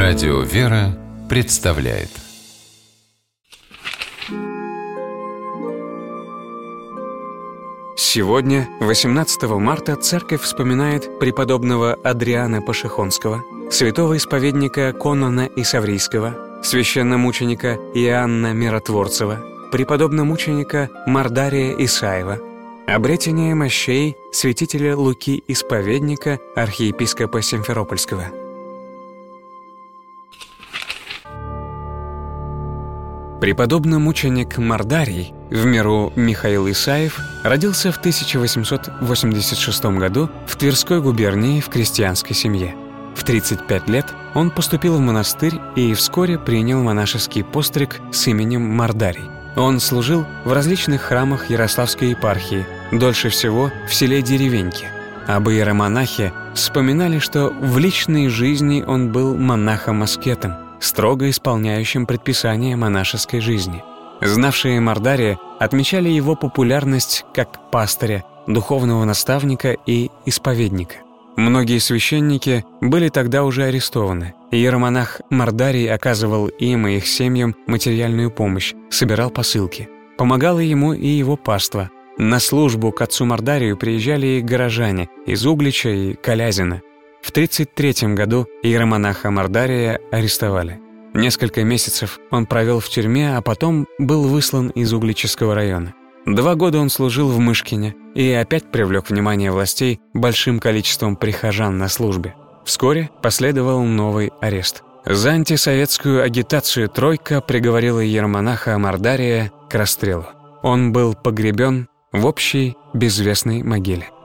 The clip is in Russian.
Радио «Вера» представляет. Сегодня, 18 марта, церковь вспоминает преподобного Адриана Пашихонского, святого исповедника Конона Исаврийского, священномученика Иоанна Миротворцева, преподобномученика Мардария Исаева, обретение мощей святителя Луки Исповедника, архиепископа Симферопольского. Преподобный-мученик Мардарий, в меру Михаил Исаев, родился в 1886 году в Тверской губернии в крестьянской семье. В 35 лет он поступил в монастырь и вскоре принял монашеский постриг с именем Мардарий. Он служил в различных храмах Ярославской епархии, дольше всего в селе Деревеньки. Об иеромонахе вспоминали, что в личной жизни он был монахом-аскетом, строго исполняющим предписания монашеской жизни. Знавшие Мардария отмечали его популярность как пастыря, духовного наставника и исповедника. Многие священники были тогда уже арестованы. Иеромонах Мардарий оказывал им и их семьям материальную помощь, собирал посылки. Помогало ему и его паства. На службу к отцу Мардарию приезжали и горожане из Углича и Колязина. В 1933 году иеромонаха Мардария арестовали. Несколько месяцев он провел в тюрьме, а потом был выслан из Угличского района. 2 года он служил в Мышкине и опять привлек внимание властей большим количеством прихожан на службе. Вскоре последовал новый арест. За антисоветскую агитацию тройка приговорила иеромонаха Мардария к расстрелу. Он был погребен в общей безвестной могиле.